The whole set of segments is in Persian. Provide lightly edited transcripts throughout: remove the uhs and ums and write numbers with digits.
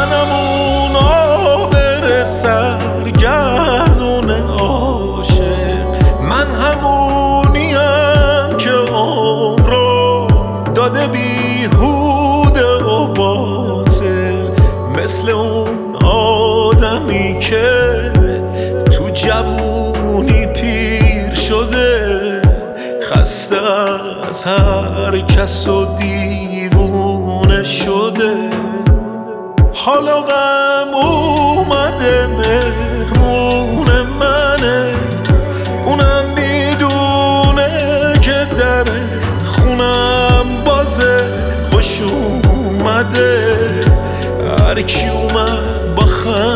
منم اون آبر سرگردون عاشق، من همونیم که عمر رو داده بیهوده و باطل، مثل اون آدمی که تو جوونی پیر شده، خسته از هر کس و دیوونه شده. حالا غم اومده مهمون منه، اونم میدونه که در خونم بازه خوش اومده. هر کی اومد با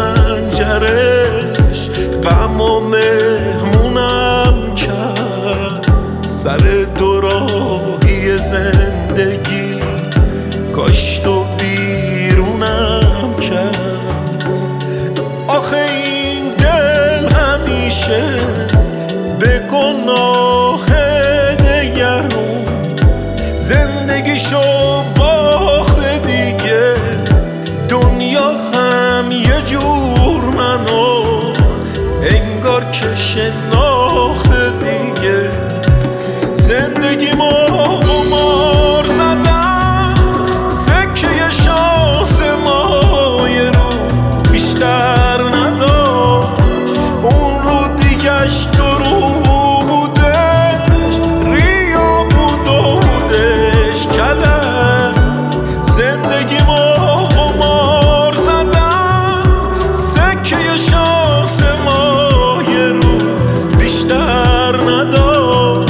خنجرش غم و مهمونم کرد، سر دوراهی زندگی کاشت و بیرونم کرد. آخه این دل همیشه به گناه دگرون زندگیشو باخته دیگه، دنیا هم یه جور منو انگار که شناخته دیگه. زندگیمو قمار زدم، سکه شانس مایه رو بیشتر نداشت، اون رو دیگهش درو بودش، ریا بود و بودش کلم. زندگیمو قمار زدم، سکه شانس مایه رو بیشتر نداشت،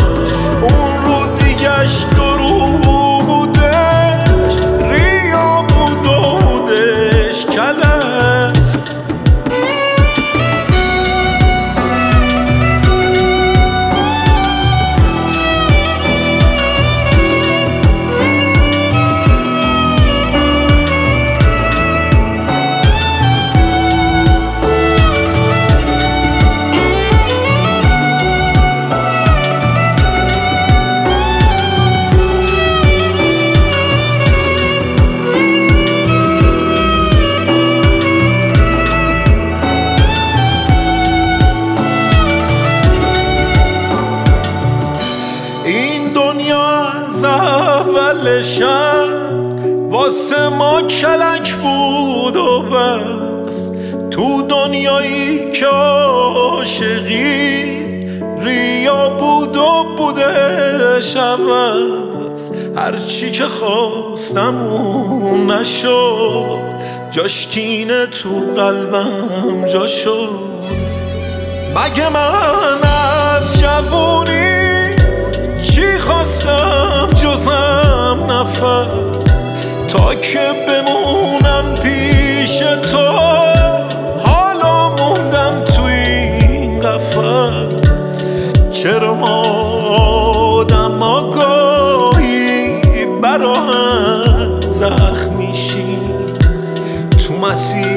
درو بودش، ریا بود و بودش کلم. اولشم واسه ما کلک بود و بس، تو دنیایی که عاشقی ریا بود و بودش عوض. هرچی که خواستم اون نشد، جاش کینه تو قلبم جا شد. مگه من از جوونی چی خواستم جزم نفر، تا که بمونم پیش تو، حالا موندم تو این قفس. چرا ما آدم گاهی برا هم زخم میشیم، تو مسیر